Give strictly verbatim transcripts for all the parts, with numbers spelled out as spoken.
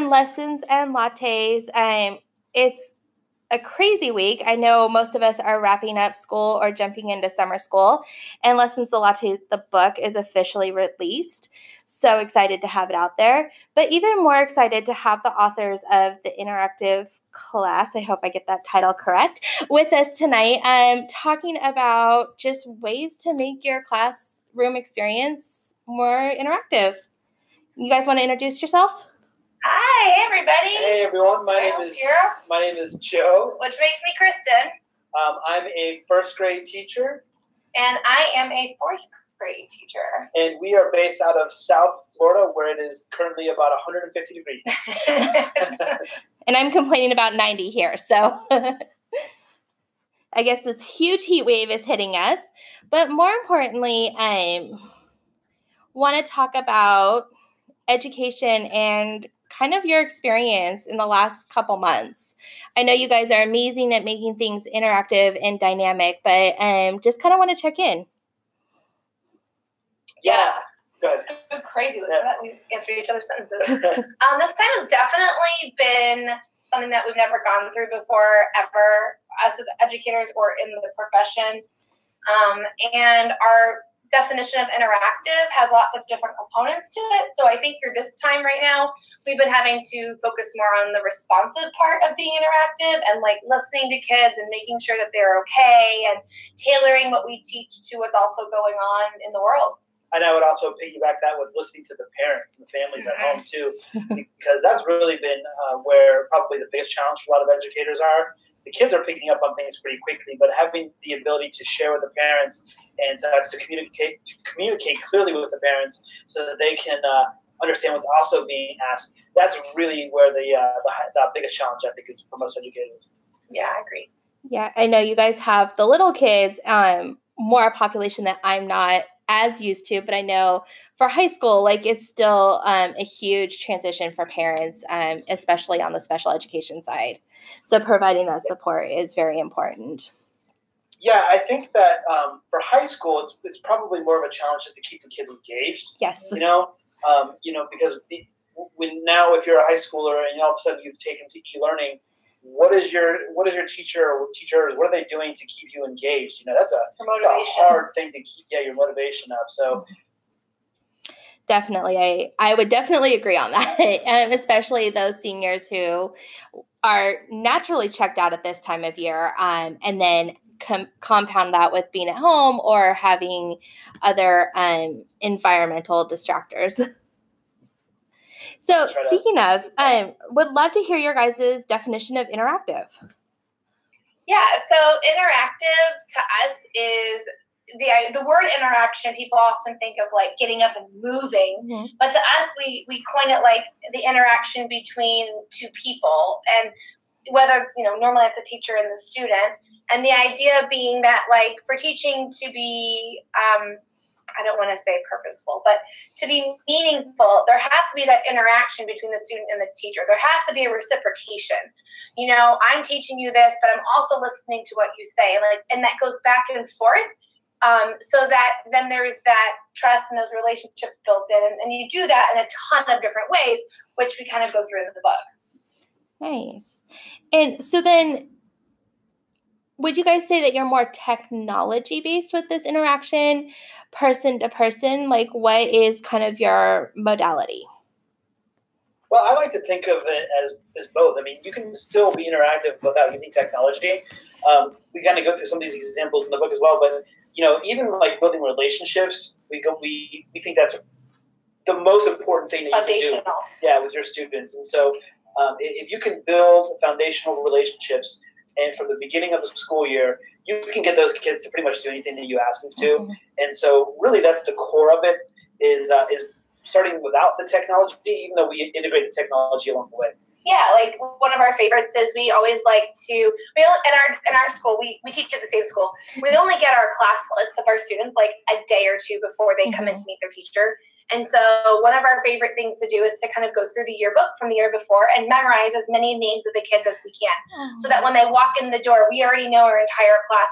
on Lessons and Lattes. Um, it's a crazy week. I know most of us are wrapping up school or jumping into summer school, and Lessons to Latte, the book, is officially released. So excited to have it out there, but even more excited to have the authors of the interactive class, I hope I get that title correct, with us tonight, um, talking about just ways to make your classroom experience more interactive. You guys want to introduce yourselves? Hi, hey everybody. Hey everyone, my Hey, name is here. my name is Joe. Which makes me Kristen. Um, I'm a first grade teacher, And I am a fourth grade teacher. and we are based out of South Florida, where it is currently about one hundred fifty degrees. And I'm complaining about ninety here, so I guess this huge heat wave is hitting us. But more importantly, I um, want to talk about education and kind of your experience in the last couple months. I know you guys are amazing at making things interactive and dynamic, but um, just kind of want to check in. Yeah, good. Go crazy with Yeah. that. We answer each other's sentences. um, this time has definitely been something that we've never gone through before, ever, us as educators or in the profession. Um, and our definition of interactive has lots of different components to it. So I think through this time right now, we've been having to focus more on the responsive part of being interactive and like listening to kids and making sure that they're okay and tailoring what we teach to what's also going on in the world. And I would also piggyback that with listening to the parents and the families at home Yes. too, because that's really been uh, where probably the biggest challenge for a lot of educators are. The kids are picking up on things pretty quickly, but having the ability to share with the parents and to, to communicate to communicate clearly with the parents so that they can uh, understand what's also being asked. That's really where the, uh, the the biggest challenge, I think, is for most educators. Yeah, I agree. Yeah, I know you guys have the little kids, um, more a population that I'm not as used to, but I know for high school, like it's still um, a huge transition for parents, um, especially on the special education side. So providing that support is very important. Yeah, I think that um, for high school, it's it's probably more of a challenge just to keep the kids engaged. Yes. You know, um, you know, because the, when now if you're a high schooler and all of a sudden you've taken to e-learning, what is your what is your teacher or teachers? What are they doing to keep you engaged? You know, that's a, that's a hard thing to keep yeah your motivation up. So. Definitely. I, I would definitely agree on that, um, especially those seniors who are naturally checked out at this time of year, um, and then com- compound that with being at home or having other um, environmental distractors. So speaking of, um, would love to hear your guys' definition of interactive. Yeah, so interactive to us is the the word interaction. People often think of like getting up and moving, Mm-hmm. but to us, we we coin it like the interaction between two people, and whether you know normally it's a teacher and the student, and the idea being that like for teaching to be um, I don't want to say purposeful, but to be meaningful, there has to be that interaction between the student and the teacher. There has to be a reciprocation. You know, I'm teaching you this, but I'm also listening to what you say, like, and that goes back and forth. Um, so that then there's that trust and those relationships built in, and, and you do that in a ton of different ways, which we kind of go through in the book. Nice. And so then, would you guys say that you're more technology based with this interaction, person to person? Like, what is kind of your modality? Well, I like to think of it as, as both. I mean, you can still be interactive without using technology. Um, we kind of go through some of these examples in the book as well, but you know, even like building relationships, we go we we think that's the most important thing that you can do. Yeah, with your students, and so um, if you can build foundational relationships. And from the beginning of the school year, you can get those kids to pretty much do anything that you ask them to. Mm-hmm. And so really that's the core of it is uh, is starting without the technology, even though we integrate the technology along the way. Yeah, like one of our favorites is we always like to, we only, in our in our school, we, we teach at the same school. We only get our class lists of our students like a day or two before they mm-hmm. come in to meet their teacher. And so one of our favorite things to do is to kind of go through the yearbook from the year before and memorize as many names of the kids as we can. Mm-hmm. So that when they walk in the door, we already know our entire class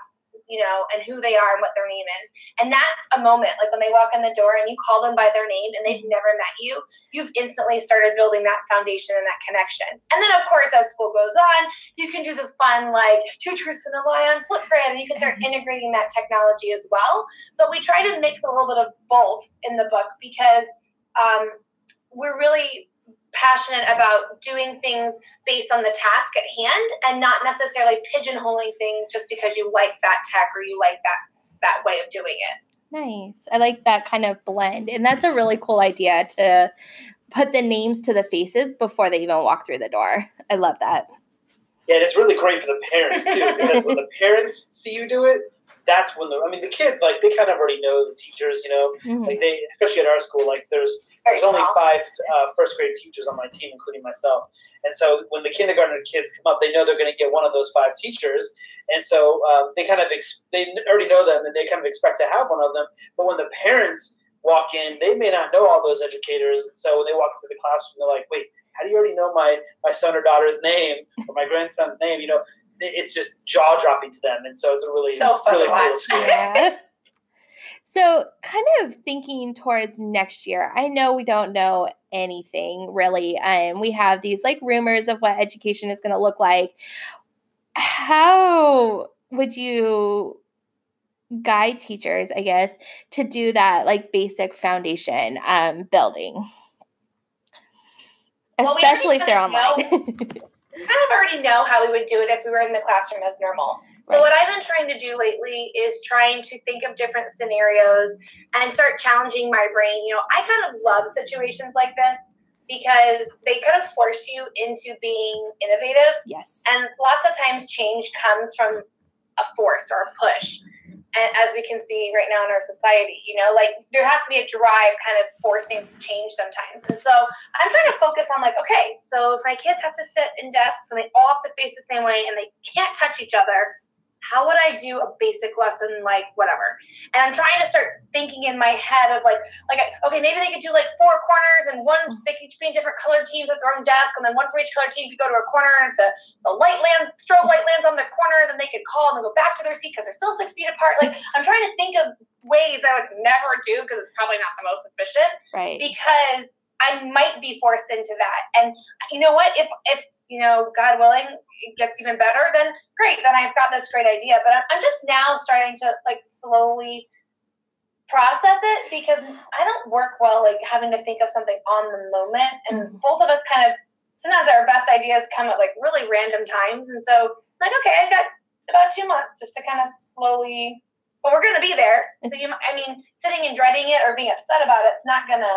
you know, and who they are and what their name is. And that's a moment, like when they walk in the door and you call them by their name and they've never met you, you've instantly started building that foundation and that connection. And then, of course, as school goes on, you can do the fun, like, two truths and a lie on Flipgrid, and you can start integrating that technology as well. But we try to mix a little bit of both in the book because um, we're really passionate about doing things based on the task at hand and not necessarily pigeonholing things just because you like that tech or you like that that way of doing it. Nice. I like that kind of blend. And that's a really cool idea to put the names to the faces before they even walk through the door. I love that. Yeah, and it's really great for the parents too, because when the parents see you do it, that's when the, I mean, the kids, like, they kind of already know the teachers, you know, mm-hmm. like they, especially at our school, like there's, there's only five uh, first grade teachers on my team, including myself. And so when the kindergarten kids come up, they know they're going to get one of those five teachers. And so um, they kind of, ex- they already know them and they kind of expect to have one of them. But when the parents walk in, they may not know all those educators. So when they walk into the classroom, they're like, wait, how do you already know my, my son or daughter's name or my grandson's name? You know, it's just jaw dropping to them. And so it's a really, so fun really to watch. cool yeah. So kind of thinking towards next year, I know we don't know anything really. Um, we have these like rumors of what education is going to look like. How would you guide teachers, I guess, to do that like basic foundation um, building? Well, Especially if they're online. We kind of already know how we would do it if we were in the classroom as normal. So right. What I've been trying to do lately is trying to think of different scenarios and start challenging my brain. You know, I kind of love situations like this because they kind of force you into being innovative. Yes. And lots of times change comes from a force or a push. And as we can see right now in our society, you know, like there has to be a drive kind of forcing change sometimes. And so I'm trying to focus on like, okay, so if my kids have to sit in desks and they all have to face the same way and they can't touch each other, how would I do a basic lesson like whatever? And I'm trying to start thinking in my head of like, like okay, maybe they could do like four corners and one, they could each be in different color teams at their own desk, and then one for each color team could go to a corner, and if the, the light land, strobe light lands on the corner, then they could call and then go back to their seat because they're still six feet apart. Like I'm trying to think of ways I would never do because it's probably not the most efficient. Right. Because I might be forced into that. And you know what? If, if, you know, God willing, it gets even better, then great, then I've got this great idea. But I'm, I'm just now starting to like slowly process it because I don't work well like having to think of something on the moment. And mm-hmm. both of us kind of, sometimes our best ideas come at like really random times. And so like, okay, I've got about two months just to kind of slowly, but we're going to be there. So you, I mean, sitting and dreading it or being upset about it's not going to,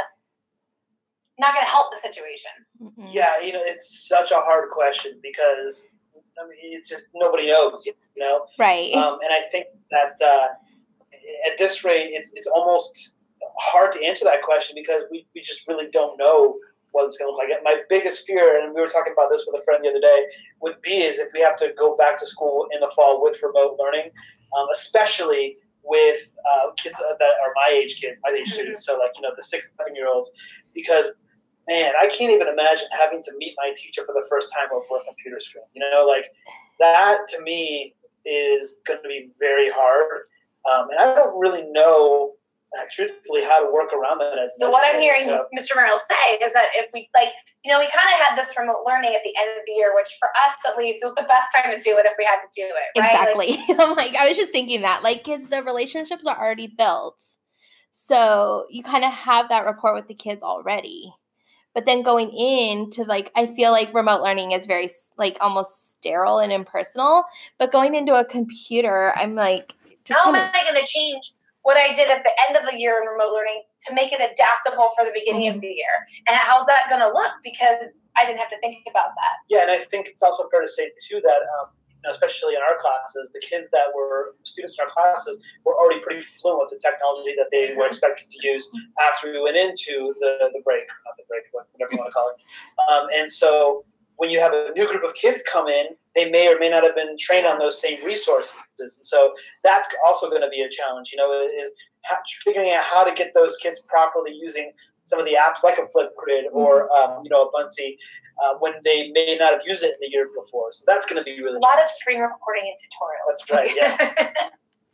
not going to help the situation. Yeah, you know, it's such a hard question because I mean, it's just nobody knows, you know. Right. Um, and I think that uh, at this rate, it's it's almost hard to answer that question because we, we just really don't know what it's going to look like. My biggest fear, and we were talking about this with a friend the other day, would be is if we have to go back to school in the fall with remote learning, um, especially with uh, kids that are my age kids, my age students, so like, you know, the six, seven-year-olds, because man, I can't even imagine having to meet my teacher for the first time over a computer screen. You know, like that to me is going to be very hard. Um, and I don't really know, uh, truthfully, how to work around that. As so what I'm hearing so. Mister Merrill say is that if we, like, you know, we kind of had this remote learning at the end of the year, which for us at least, it was the best time to do it if we had to do it, right? Exactly. Like, I'm like, I was just thinking that, like, kids, the relationships are already built. So you kind of have that rapport with the kids already. But then going into, like, I feel like remote learning is very, like, almost sterile and impersonal. But going into a computer, I'm like, just how kinda, am I going to change what I did at the end of the year in remote learning to make it adaptable for the beginning mm-hmm. of the year? And how's that going to look? Because I didn't have to think about that. Yeah, and I think it's also fair to say, too, that um, especially in our classes, the kids that were students in our classes were already pretty fluent with the technology that they were expected to use after we went into the, the break, not the break, whatever you want to call it. Um, and so when you have a new group of kids come in, they may or may not have been trained on those same resources. And so that's also going to be a challenge, you know, is figuring out how to get those kids properly using some of the apps like a Flipgrid or, um, you know, a Buncee, uh, when they may not have used it in the year before. So that's going to be really a lot of screen recording and tutorials. That's right, yeah.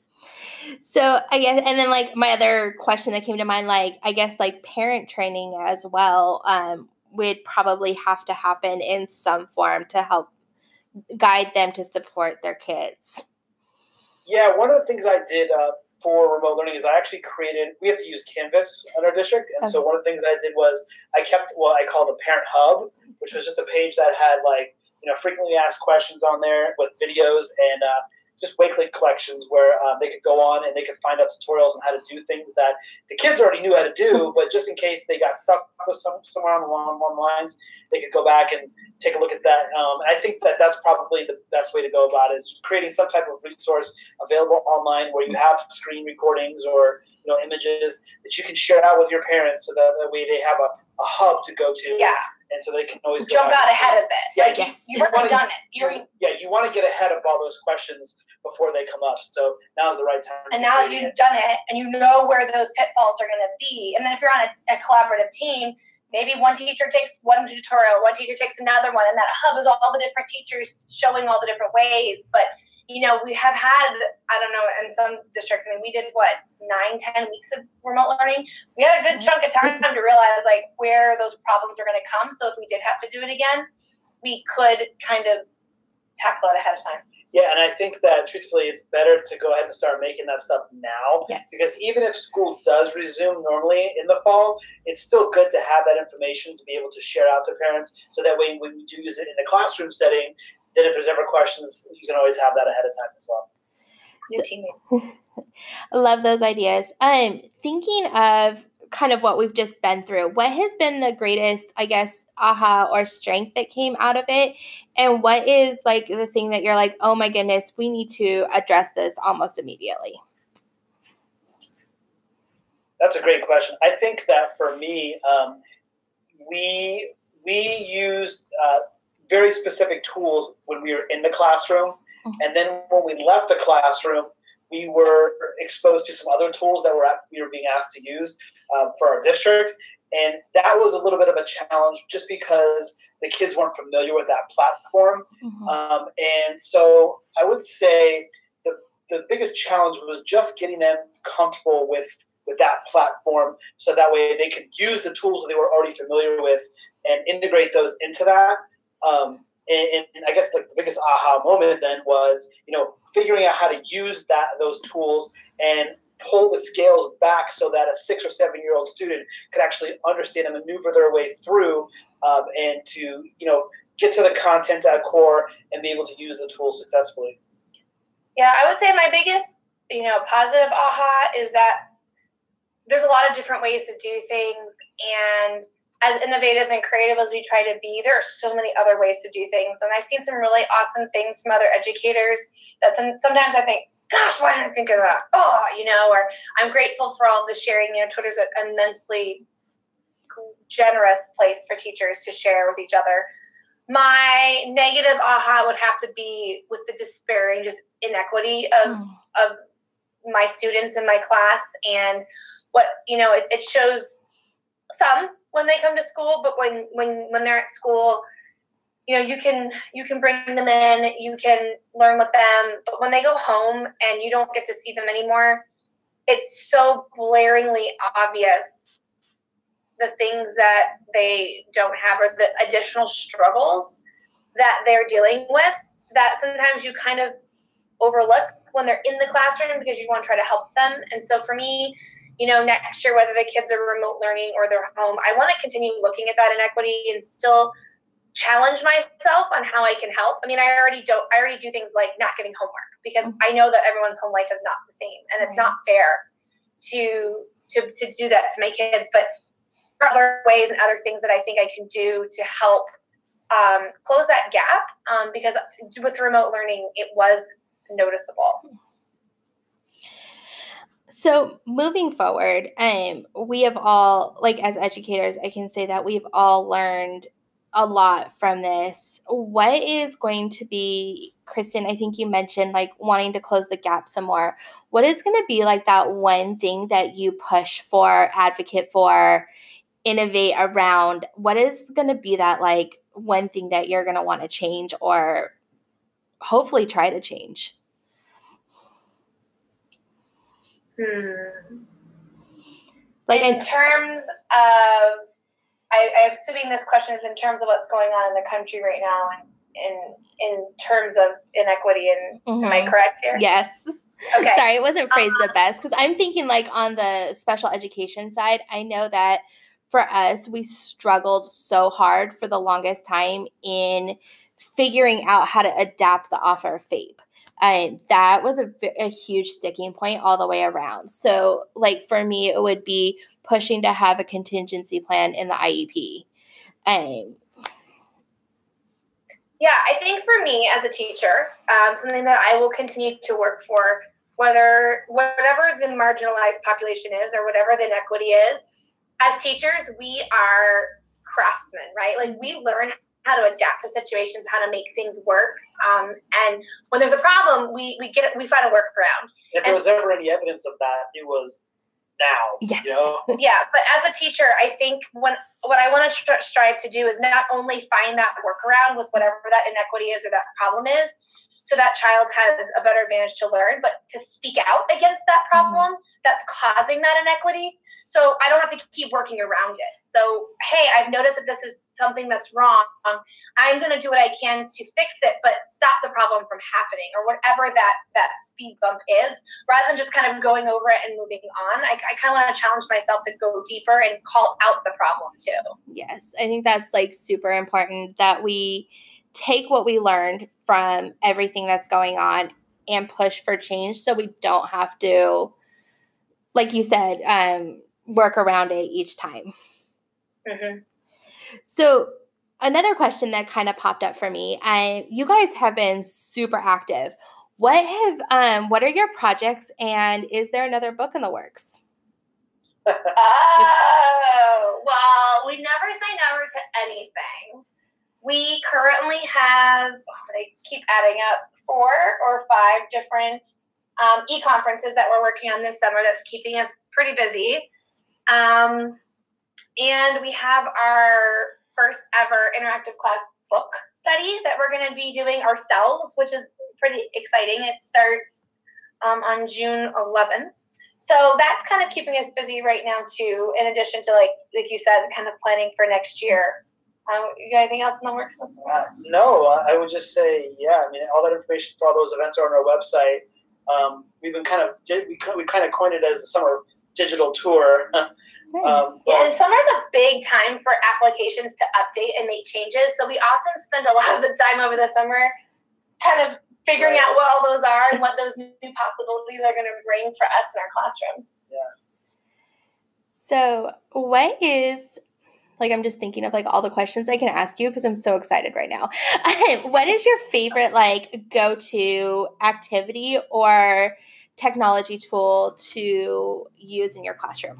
So I guess, and then like my other question that came to mind, like I guess like parent training as well um, would probably have to happen in some form to help guide them to support their kids. Yeah, one of the things I did uh, for remote learning is I actually created, we have to use Canvas in our district. And okay. so one of the things that I did was I kept what I call the Parent Hub, which was just a page that had like, you know, frequently asked questions on there with videos and uh, just Wakelet collections where um, they could go on and they could find out tutorials on how to do things that the kids already knew how to do, but just in case they got stuck with some, somewhere on the long, long lines, they could go back and take a look at that. Um, and I think that that's probably the best way to go about it, is creating some type of resource available online where you have screen recordings or, you know, images that you can share out with your parents so that, that way they have a, a hub to go to. Yeah. And so they can always jump out ahead of it. Yeah, like, yes. you, you've already done it. You, yeah, you want to get ahead of all those questions before they come up. So now's the right time. And now that you've it. done it and you know where those pitfalls are going to be, and then if you're on a, a collaborative team, maybe one teacher takes one tutorial, one teacher takes another one, and that hub is all, all the different teachers showing all the different ways. But, you know, we have had, I don't know, in some districts, I mean, we did, what, nine, ten weeks of remote learning? We had a good chunk of time to realize, like, where those problems are going to come. So if we did have to do it again, we could kind of tackle it ahead of time. Yeah, and I think that, truthfully, it's better to go ahead and start making that stuff now. Yes. Because even if school does resume normally in the fall, it's still good to have that information to be able to share out to parents. So that way, when we do use it in the classroom setting, then if there's ever questions, you can always have that ahead of time as well. New teammates. I love those ideas. Um, thinking of kind of what we've just been through, what has been the greatest, I guess, aha or strength that came out of it? And what is like the thing that you're like, oh my goodness, we need to address this almost immediately? That's a great question. I think that for me, um, we we used uh, very specific tools when we were in the classroom. Mm-hmm. And then when we left the classroom, we were exposed to some other tools that were at, we were being asked to use uh, for our district. And that was a little bit of a challenge just because the kids weren't familiar with that platform. Mm-hmm. Um, and so I would say the, the biggest challenge was just getting them comfortable with, with that platform so that way they could use the tools that they were already familiar with and integrate those into that. Um, and, and I guess like the biggest aha moment then was, you know, figuring out how to use that those tools and pull the scales back so that a six or seven year old student could actually understand and maneuver their way through um, and to, you know, get to the content at core and be able to use the tools successfully. Yeah, I would say my biggest, you know, positive aha is that there's a lot of different ways to do things, and as innovative and creative as we try to be, there are so many other ways to do things. And I've seen some really awesome things from other educators that some, sometimes I think, gosh, why didn't I think of that? Oh, you know, or I'm grateful for all the sharing. You know, Twitter's an immensely generous place for teachers to share with each other. My negative aha would have to be with the despair and just inequity of, mm. of my students in my class. And what, you know, it, it shows some when they come to school, but when, when, when they're at school, you know, you can, you can bring them in, you can learn with them, but when they go home and you don't get to see them anymore, it's so blaringly obvious the things that they don't have or the additional struggles that they're dealing with that sometimes you kind of overlook when they're in the classroom because you want to try to help them. And so for me, you know, next year, whether the kids are remote learning or they're home, I want to continue looking at that inequity and still challenge myself on how I can help. I mean, I already don't, I already do things like not getting homework because I know that everyone's home life is not the same and it's not fair to, to, to do that to my kids. But there are other ways and other things that I think I can do to help um, close that gap um, because with remote learning, it was noticeable. So moving forward, um, we have all, like as educators, I can say that we've all learned a lot from this. What is going to be, Kristen, I think you mentioned like wanting to close the gap some more. What is going to be like that one thing that you push for, advocate for, innovate around? What is going to be that like one thing that you're going to want to change or hopefully try to change? Hmm. Like in in, terms of, I, I'm assuming this question is in terms of what's going on in the country right now, and in in terms of inequity. And mm-hmm. am I correct here? Yes. Okay. Sorry, it wasn't phrased um, the best because I'm thinking like on the special education side. I know that for us, we struggled so hard for the longest time in figuring out how to adapt the offer of FAPE. Um, that was a, a huge sticking point all the way around. So, like for me, it would be pushing to have a contingency plan in the I E P. Um, yeah, I think for me as a teacher, um, something that I will continue to work for, whether whatever the marginalized population is or whatever the inequity is, as teachers, we are craftsmen, right? Like we learn how to adapt to situations, how to make things work. Um, and when there's a problem, we we get we find a workaround. If there and, was ever any evidence of that, it was now. Yes. You know? Yeah, but as a teacher, I think when what I want to strive to do is not only find that workaround with whatever that inequity is or that problem is, so that child has a better advantage to learn, but to speak out against that problem mm-hmm. that's causing that inequity, so I don't have to keep working around it. So, hey, I've noticed that this is something that's wrong. I'm going to do what I can to fix it, but stop the problem from happening, or whatever that, that speed bump is, rather than just kind of going over it and moving on. I, I kind of want to challenge myself to go deeper and call out the problem too. Yes, I think that's like super important that we take what we learned from everything that's going on and push for change so we don't have to, like you said, um, work around it each time. Mm-hmm. So another question that kind of popped up for me, uh, you guys have been super active. What have, um, what are your projects, and is there another book in the works? Oh, well, we never say never to anything. We currently have, oh, they keep adding up, four or five different um, e-conferences that we're working on this summer that's keeping us pretty busy. Um, and we have our first ever interactive class book study that we're going to be doing ourselves, which is pretty exciting. It starts um, on June eleventh. So that's kind of keeping us busy right now too, in addition to, like like you said, kind of planning for next year. Um, you got anything else in the works, Mister Uh, no, I would just say, yeah, I mean, all that information for all those events are on our website. Um, we've been kind of, we, we kind of coined it as the summer digital tour. Nice. Um, yeah, and summer's a big time for applications to update and make changes. So we often spend a lot of the time over the summer kind of figuring right. out what all those are and what those new possibilities are going to bring for us in our classroom. Yeah. So what is, like, I'm just thinking of like all the questions I can ask you because I'm so excited right now. What is your favorite like go-to activity or technology tool to use in your classroom?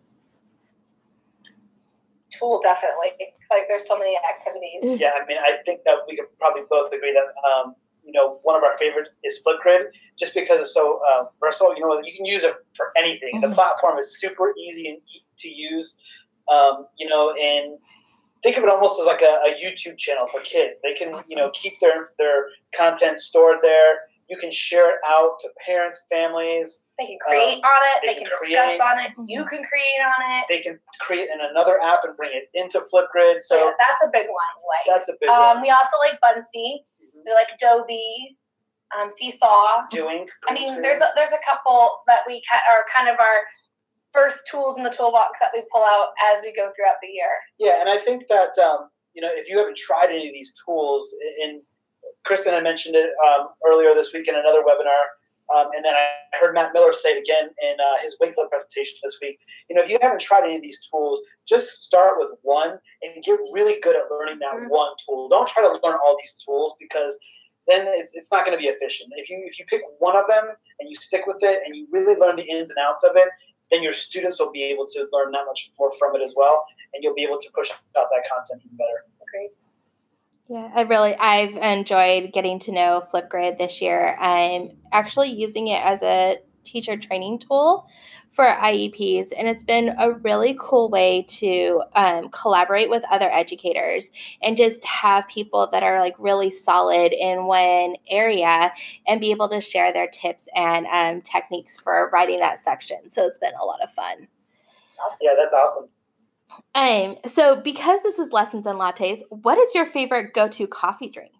Tool, definitely. Like there's so many activities. Yeah, I mean, I think that we could probably both agree that, um, you know, one of our favorites is Flipgrid, just because it's so uh, versatile. You know, you can use it for anything. Mm-hmm. The platform is super easy and e- to use. Um, you know, and think of it almost as like a, a YouTube channel for kids. They can, awesome. you know, keep their their content stored there. You can share it out to parents, families. They can create um, on it. They, they can, can discuss create. on it. You can create on it. They can create in another app and bring it into Flipgrid. So yeah, that's a big one. Like that's a big um, one. We also like Buncee. Mm-hmm. We like Adobe, um, Seesaw. Doing. I mean, there's a, there's a couple that we ca- are kind of our first tools in the toolbox that we pull out as we go throughout the year. Yeah, and I think that, um, you know, if you haven't tried any of these tools, and Kristen had mentioned it um, earlier this week in another webinar, um, and then I heard Matt Miller say it again in uh, his Wakefield presentation this week. You know, if you haven't tried any of these tools, just start with one and get really good at learning that mm-hmm. one tool. Don't try to learn all these tools because then it's it's not going to be efficient. If you if you pick one of them and you stick with it and you really learn the ins and outs of it, then your students will be able to learn that much more from it as well, and you'll be able to push out that content even better. Great. Yeah, I really, I've enjoyed getting to know Flipgrid this year. I'm actually using it as a teacher training tool for I E Ps, and it's been a really cool way to um, collaborate with other educators and just have people that are like really solid in one area and be able to share their tips and um, techniques for writing that section. So it's been a lot of fun. Yeah, that's awesome. Um, so because this is Lessons and Lattes, what is your favorite go-to coffee drink?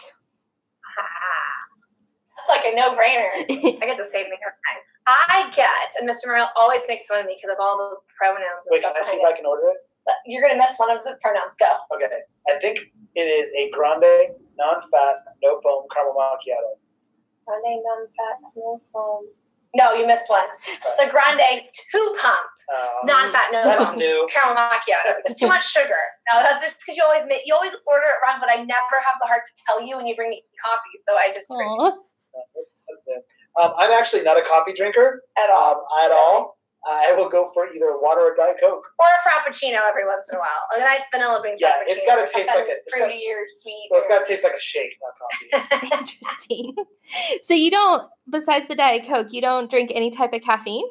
That's like a no-brainer. I get the same thing every time. I get, and Mister Morrell always makes fun of me because of all the pronouns and Wait, stuff. can I see if I can order it? But you're going to miss one of the pronouns. Go. Okay. I think it is a grande, non-fat, no foam caramel macchiato. Grande, non-fat, no foam. No, you missed one. It's a grande two-pump, um, non-fat, no that's foam new. caramel macchiato. It's too much sugar. No, that's just because you always make, you always order it wrong, but I never have the heart to tell you when you bring me coffee, so I just drink it. That's new. Um, I'm actually not a coffee drinker At all. Um, at all. I will go for either water or Diet Coke. Or a Frappuccino every once in a while. A nice vanilla bean Yeah, Frappuccino. it's got to taste like a it's fruity gotta, or sweet. Well, it's got to taste like a shake, not coffee. Interesting. So you don't, besides the Diet Coke, you don't drink any type of caffeine?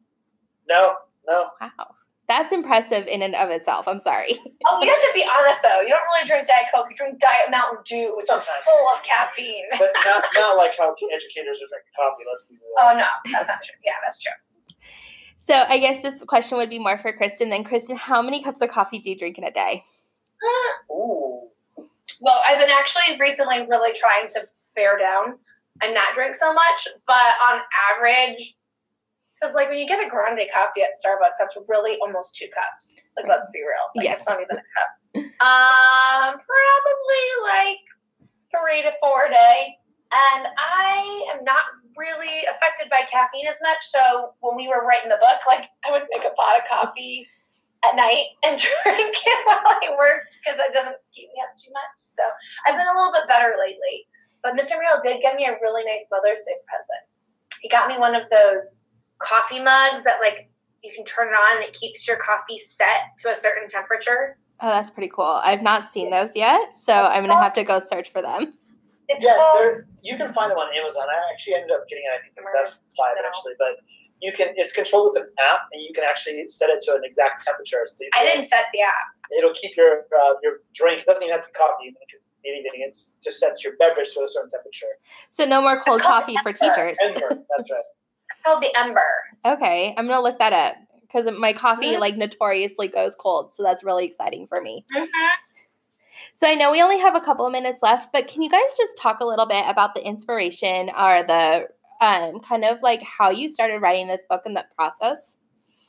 No, no. Wow. That's impressive in and of itself. I'm sorry. Oh, you have to be honest, though. You don't really drink Diet Coke. You drink Diet Mountain Dew, which Sometimes. is full of caffeine. But not, not like how educators are drinking coffee, let's be real. Oh, no. That's not true. Yeah, that's true. So I guess this question would be more for Kristen. Then, Kristen, how many cups of coffee do you drink in a day? Ooh. Well, I've been actually recently really trying to bear down and not drink so much. But on average, because like when you get a grande coffee at Starbucks, that's really almost two cups. Like, let's be real. Like, Yes. It's not even a cup. Um, probably like three to four a day. And I am not really affected by caffeine as much. So when we were writing the book, like I would make a pot of coffee at night and drink it while I worked because that doesn't keep me up too much. So I've been a little bit better lately. But Mister Muriel did get me a really nice Mother's Day present. He got me one of those coffee mugs that like you can turn it on and it keeps your coffee set to a certain temperature. Oh, that's pretty cool. I've not seen those yet, so I'm going to have to go search for them. It's Yeah, called, you can find them on Amazon. I actually ended up getting it, I think, the Remember? Best Buy No. eventually. But you can, it's controlled with an app, and you can actually set it to an exact temperature. So you I can- didn't set the app. It'll keep your uh, your drink. It doesn't even have to be coffee. It can be anything. It's just sets your beverage to a certain temperature. So no more cold It's called coffee for Ember. teachers. Ember, that's right. It's called the Ember. Okay, I'm going to look that up because my coffee Mhm. like notoriously goes cold, so that's really exciting for me. Mm-hmm. So I know we only have a couple of minutes left, but can you guys just talk a little bit about the inspiration or the um, kind of like how you started writing this book and the process?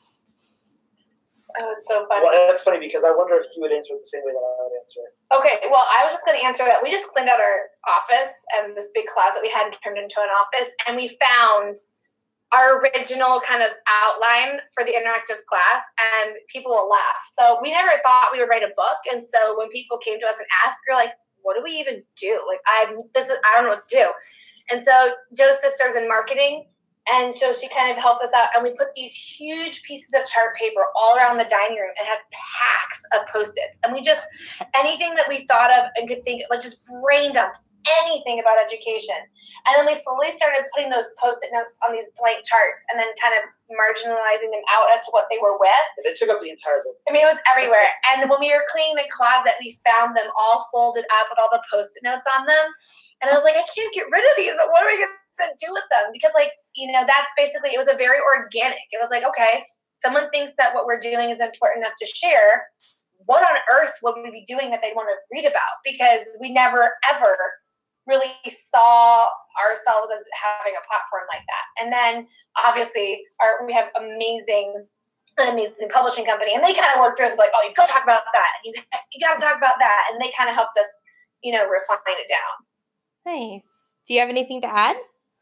Oh, it's so funny. Well, that's funny because I wonder if you would answer it the same way that I would answer it. Okay, well, I was just going to answer that. We just cleaned out our office and this big closet we had turned into an office, and we found our original kind of outline for the interactive class, and people will laugh. So we never thought we would write a book, and so when people came to us and asked, we're like, what do we even do? Like, I've this is I don't know what to do. And so Joe's sister's in marketing, and so she kind of helped us out, and we put these huge pieces of chart paper all around the dining room and had packs of Post-its. And we just, anything that we thought of and could think, like just brain dumped anything about education. And then we slowly started putting those Post-it notes on these blank charts and then kind of marginalizing them out as to what they were with. And it took up the entire book. I mean, it was everywhere. And when we were cleaning the closet, we found them all folded up with all the Post-it notes on them. And I was like, I can't get rid of these, but what are we going to do with them? Because, like, you know, that's basically, it was a very organic. It was like, okay, someone thinks that what we're doing is important enough to share. What on earth would we be doing that they'd want to read about? Because we never, ever really saw ourselves as having a platform like that. And then, obviously, our, we have amazing an amazing publishing company, and they kind of worked through us like, oh, you go talk about that. You, you got to talk about that. And they kind of helped us, you know, refine it down. Nice. Do you have anything to add?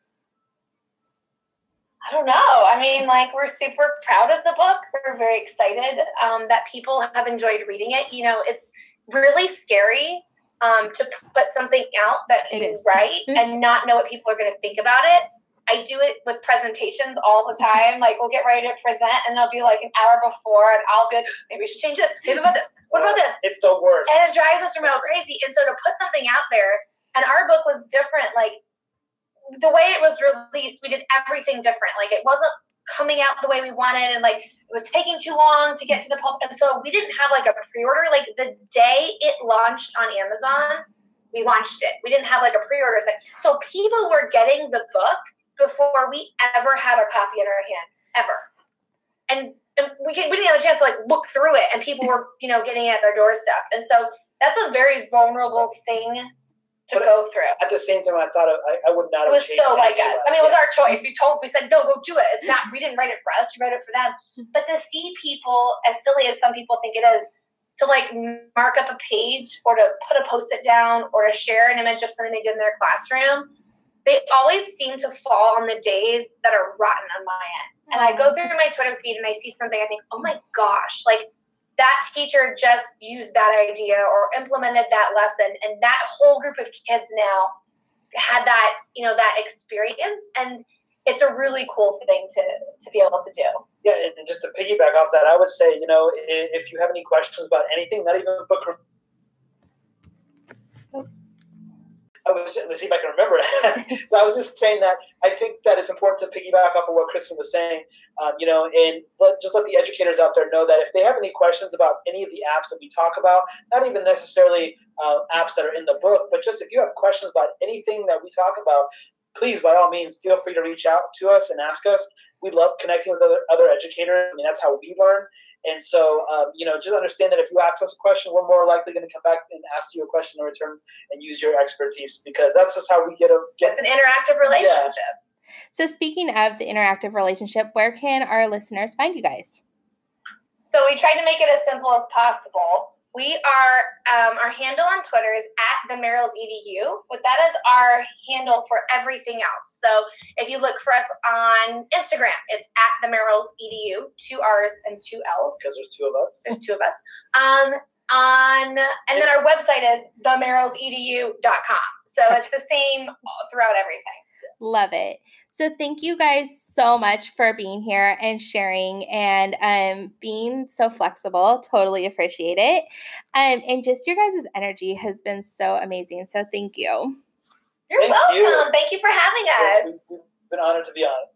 I don't know. I mean, like, we're super proud of the book. We're very excited um, that people have enjoyed reading it. You know, it's really scary um, to put something out that It you is. write and not know what people are going to think about it. I do it with presentations all the time. Like, we'll get ready to present, and they'll be like an hour before, and I'll be like, maybe we should change this. Maybe about this. What about this? It's the worst. And it drives us real crazy. And so to put something out there, and our book was different. Like, the way it was released, we did everything different. Like it wasn't coming out the way we wanted, and like it was taking too long to get to the public. And so we didn't have like a pre-order. Like the day it launched on Amazon, we launched it. We didn't have like a pre-order thing. So people were getting the book before we ever had a copy in our hand, ever. And, and we, we didn't have a chance to like look through it, and people were, you know, getting it at their doorstep. And so that's a very vulnerable thing to but go through. At the same time, I thought it, I, I would not it have was so like us. I mean, it was yeah. our choice. We told, we said, no, go do it. It's not, we didn't write it for us. We wrote it for them. But to see people, as silly as some people think it is, to like mark up a page or to put a post-it down or to share an image of something they did in their classroom, they always seem to fall on the days that are rotten on my end. And I go through my Twitter feed and I see something, I think, oh my gosh, like that teacher just used that idea or implemented that lesson, and that whole group of kids now had that, you know, that experience, and it's a really cool thing to to be able to do. Yeah, and just to piggyback off that, I would say, you know, if you have any questions about anything, not even book. I was let's see if I can remember it. So I was just saying that I think that it's important to piggyback off of what Kristen was saying, um, you know, and let, just let the educators out there know that if they have any questions about any of the apps that we talk about, not even necessarily uh, apps that are in the book, but just if you have questions about anything that we talk about, please, by all means, feel free to reach out to us and ask us. We love connecting with other, other educators. I mean, that's how we learn. And so, um, you know, just understand that if you ask us a question, we're more likely going to come back and ask you a question in return and use your expertise, because that's just how we get a get. It's an interactive relationship. Yeah. So speaking of the interactive relationship, where can our listeners find you guys? So we tried to make it as simple as possible. We are, um, our handle on Twitter is at the Merrills E D U, but that is our handle for everything else. So if you look for us on Instagram, it's at the Merrills E D U, two R's and two L's. Because there's two of us. There's two of us. Um, on, and then our website is the merrills e d u dot com. So it's the same throughout everything. Love it. So thank you guys so much for being here and sharing and um, being so flexible. Totally appreciate it. Um, and just your guys' energy has been so amazing. So thank you. You're thank welcome. You. Thank you for having us. Yes, we've been honored to be on.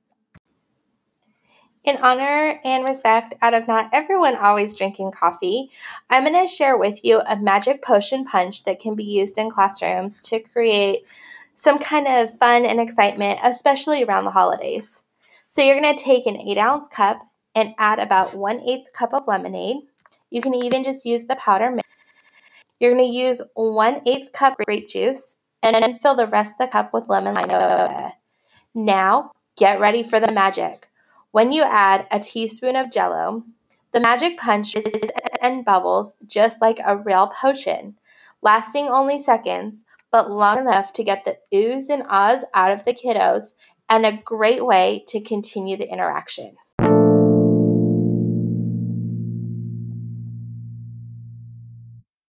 In honor and respect out of not everyone always drinking coffee, I'm going to share with you a magic potion punch that can be used in classrooms to create some kind of fun and excitement, especially around the holidays. So you're going to take an eight ounce cup and add about one eighth cup of lemonade. You can even just use the powder mix. You're going to use one eighth cup grape juice and then fill the rest of the cup with lemon lime soda. Now get ready for the magic. When you add a teaspoon of Jell-O, the magic punch and bubbles just like a real potion, lasting only seconds, but long enough to get the oohs and ahs out of the kiddos, and a great way to continue the interaction.